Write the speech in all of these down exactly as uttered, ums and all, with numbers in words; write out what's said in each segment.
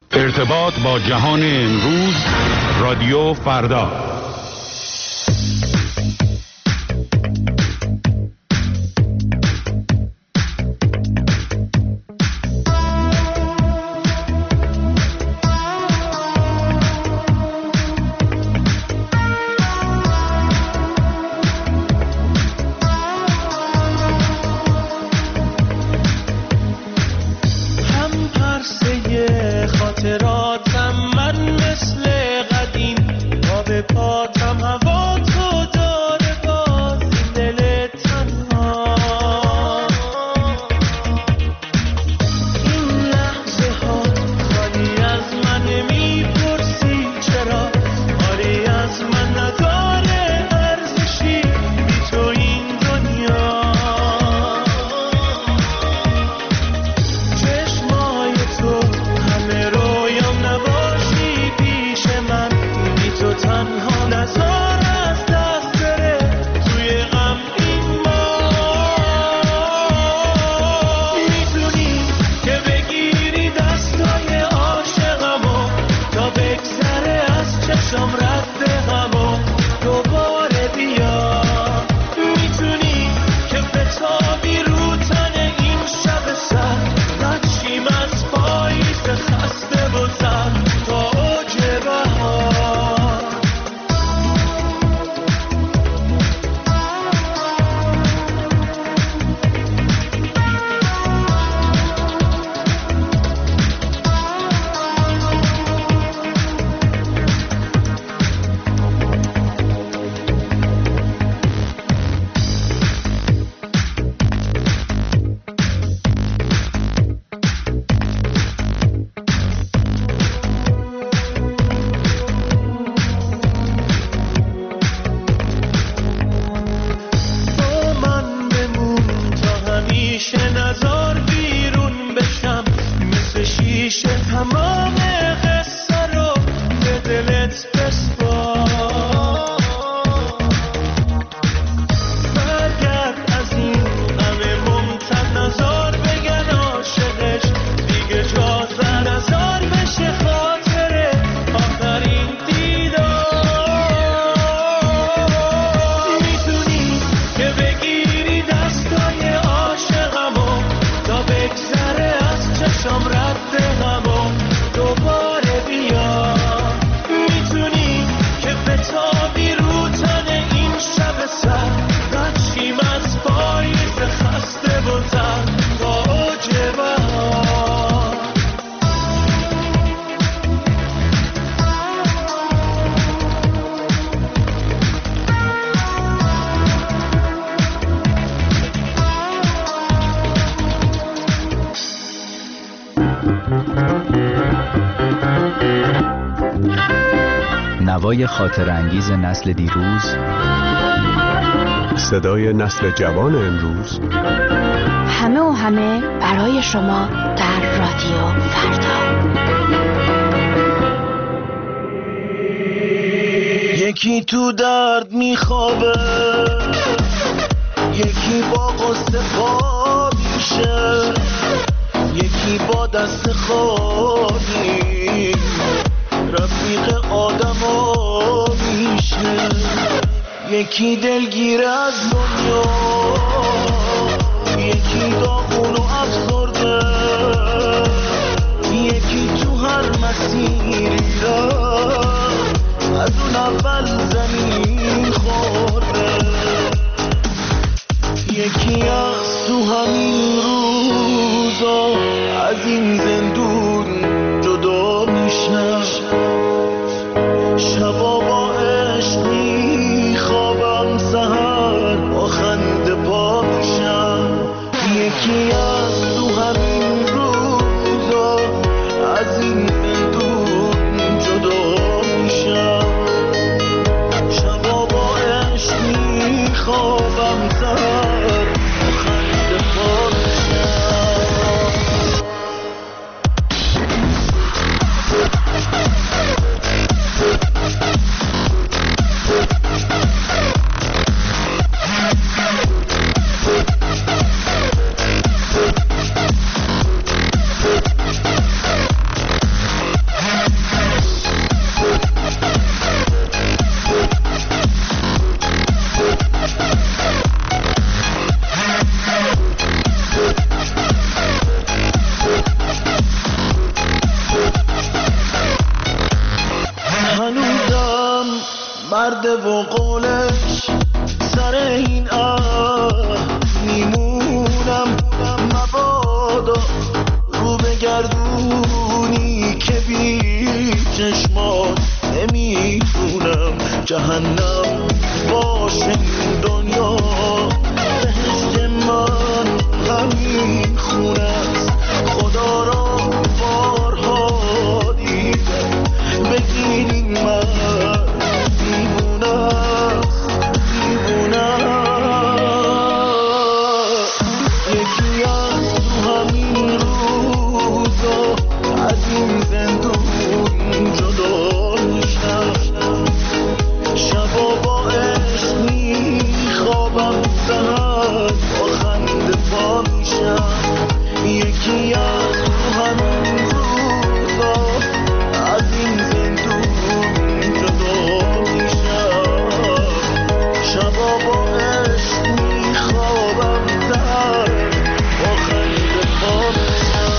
ارتباط با جهان امروز، رادیو فردا. نوای خاطر انگیز نسل دیروز، صدای نسل جوان امروز، همه و همه برای شما در رادیو فردا. یکی تو درد میخوابه، یکی با قصه خواب میشه، یکی با دست خالی رفیق آدما میشه، یکی دلگیر از دنیا، یکی داغون و افسرده، یکی تو هر مسیری رفت از اون اول زمین خورده، یکی از تو همین روزا از این زندون جدا میشه، شبا با عشق میخوابم سهر با خنده پا میشم، یکی از تو همین روزا از این زندون جدا میشم، شبا با عشق میخوابم سهر با خنده پا میشم. مرد و قولش سر این عهد میمونم، مبادا رو بگردونی که بی چشمات نمیتونم جهنم باشه این دنیا، بهشت من همین خونه است. خدا را بارها دیدم بگین این من دیوونه است، دیوونه است. یکی از تو همین روزا از این زندون جدا میشم، شبا با عشق میخوابم، سهر با خنده پا میشم. یکی از تو همین روزا از این زندون جدا میشم، شبا با عشق میخوابم، سهر با خنده پا میشم.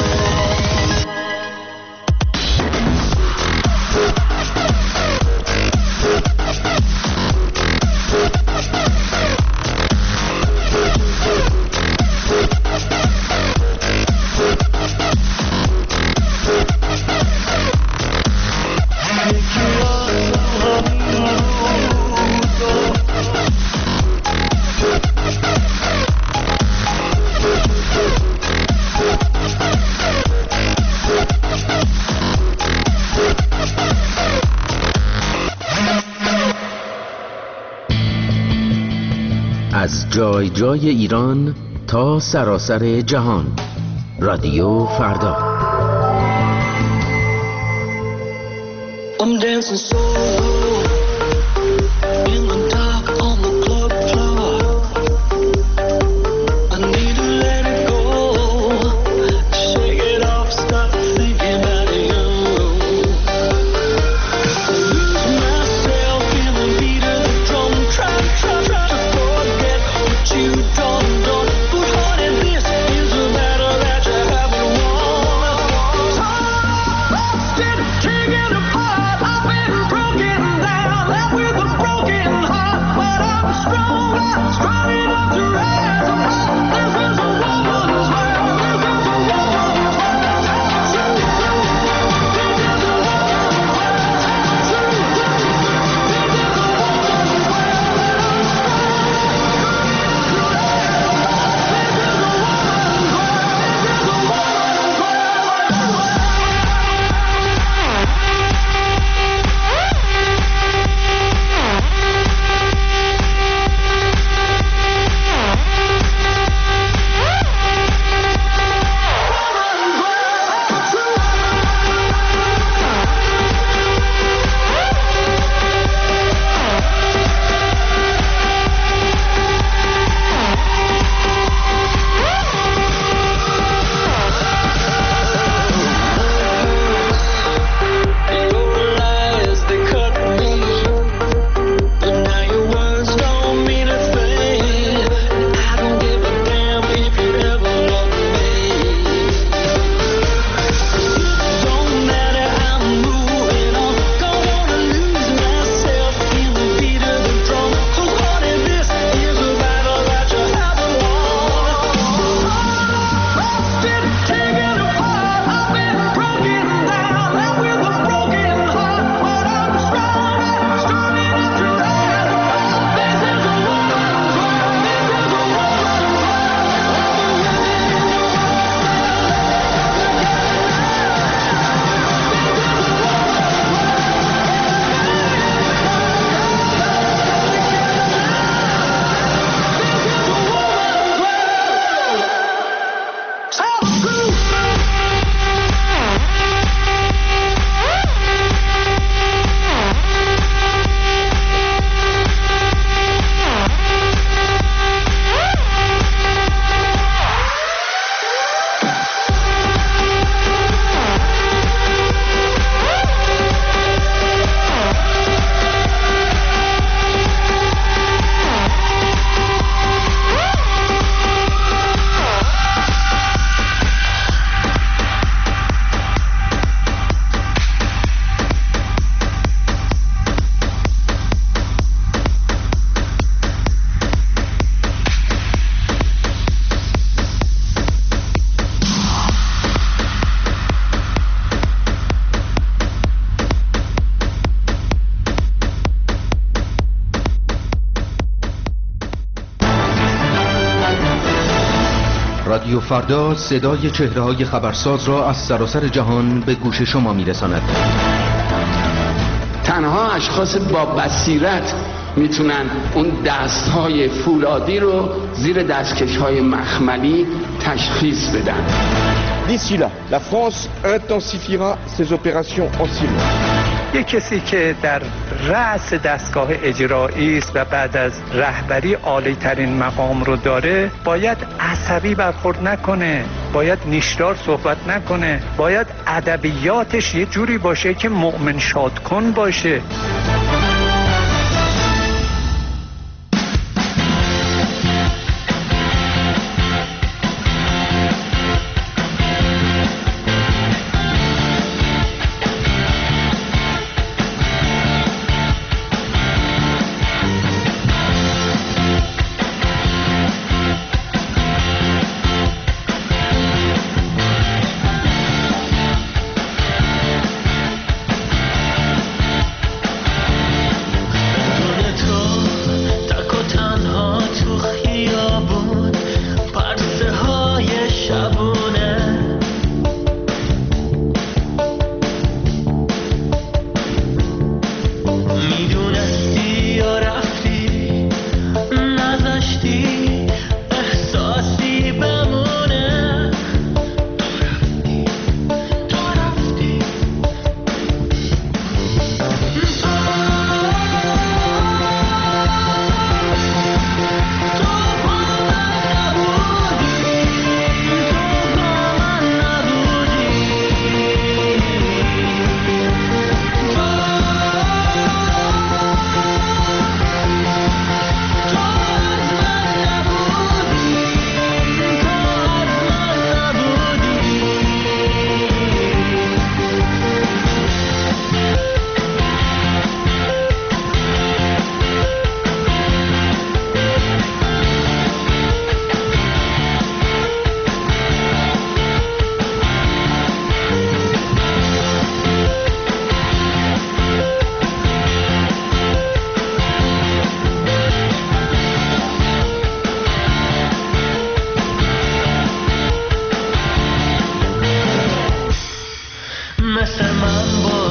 از جای جای ایران تا سراسر جهان، رادیو فردا. I'm dancing solo in the dark on the club floor. I need to let it go, shake it off, stop thinking about you. Lose myself in the beat of the drum, try, try, try to forget what you done, done. But honey, this is a battle that you haven't won. Stop, taking apart. I've been broken. رادیو فردا صدای چهره‌های خبرساز را از سراسر جهان به گوش شما می‌رساند. تنها اشخاص با بصیرت میتونن اون دستهای فولادی رو زیر دستکش‌های مخملی تشخیص بدن. D'ici là, la France intensifiera ses opérations anti-mines. یک کسی که در رأس دستگاه اجرایی است و بعد از رهبری عالی ترین مقام رو داره، باید عصبی برخورد نکنه، باید نیشدار صحبت نکنه، باید ادبیاتش یه جوری باشه که مؤمن شاد کن باشه. مثل من با